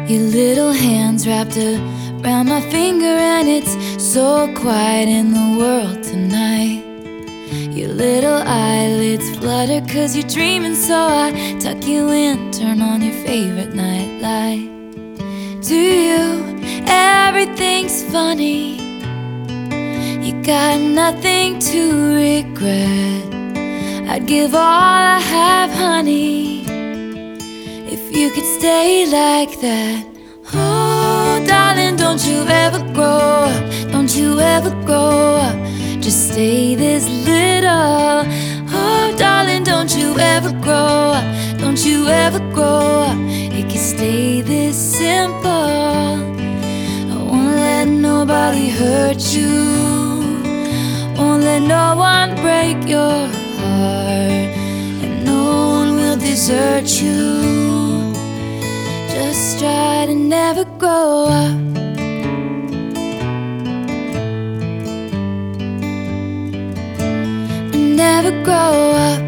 Your little hands wrapped around my finger, and it's so quiet in the world tonight. Your little eyelids flutter 'cause you're dreaming, so I tuck you in, turn on your favorite nightlight. To you, everything's funny. You got nothing to regret. I'd give all I have, honey, if you could stay like that. Oh, darling, don't you ever grow up. Don't you ever grow up. Just stay this little. Oh, darling, don't you ever grow up. Don't you ever grow up. It can stay this simple. I won't let nobody hurt you. Won't let no one break your heart, and no one will desert you. Just try to never grow up. Never grow up.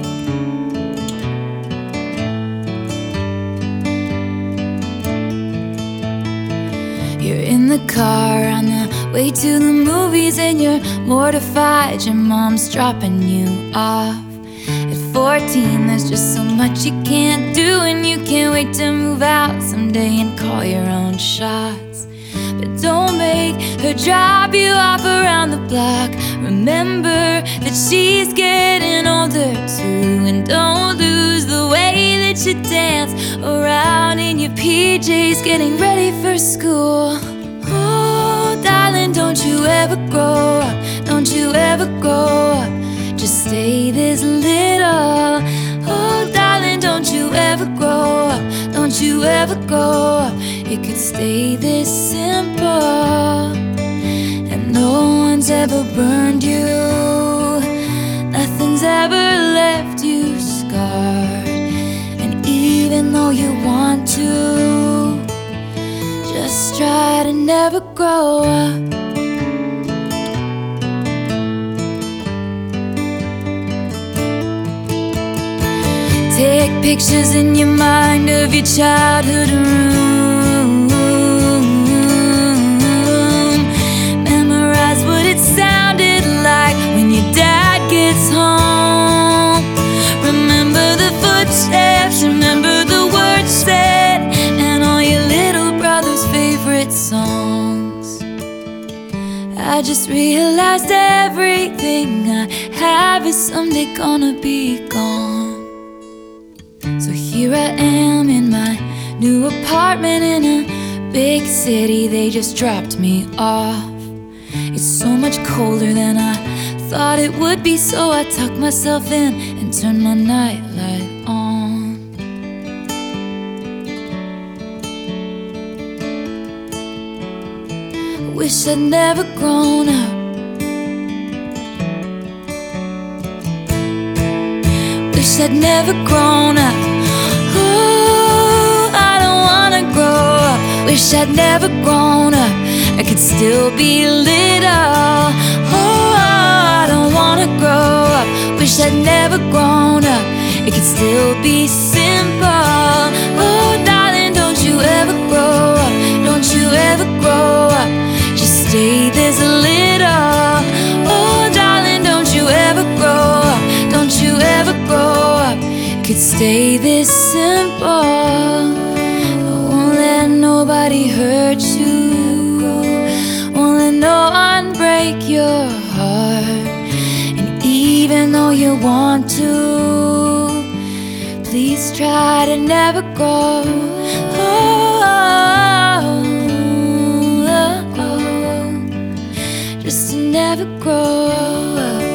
You're in the car on the way to the movies, and you're mortified your mom's dropping you off. At 14, there's just so much you can't do, and you can't wait to move out someday and call your own shots. But don't make her drop you off around the block. Remember that she's getting older too, and don't lose the way that you dance around in your PJs getting ready for school. Oh, darling, don't you ever grow up. Don't you ever grow up. Just stay this little. Oh, darling, don't you ever grow up. Don't you ever grow up. It could stay this simple. And no one's ever burned you. Nothing's ever left you scarred. And even though you want to, just try to never grow up. Take pictures in your mind of your childhood room. Memorize what it sounded like when your dad gets home. Remember the footsteps, remember the words said, and all your little brother's favorite songs. I just realized everything I have is someday gonna be gone. So here I am in my new apartment in a big city. They just dropped me off. It's so much colder than I thought it would be, so I tuck myself in and turn my nightlight on. Wish I'd never grown up. Wish I'd never grown up. Oh, I don't wanna grow up. Wish I'd never grown up. I could still be little. Oh, I don't wanna grow up. Wish I'd never grown up. It could still be simple. Oh, darling, don't you ever grow up. Don't you ever grow up. Just stay this little. Oh, darling, don't you ever grow up. Don't you ever grow up. Could stay this simple. I won't let nobody hurt you. Won't let no one break your heart. And even though you want to, please try to never grow. Just to never grow up.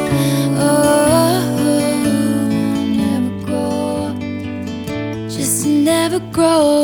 Never grow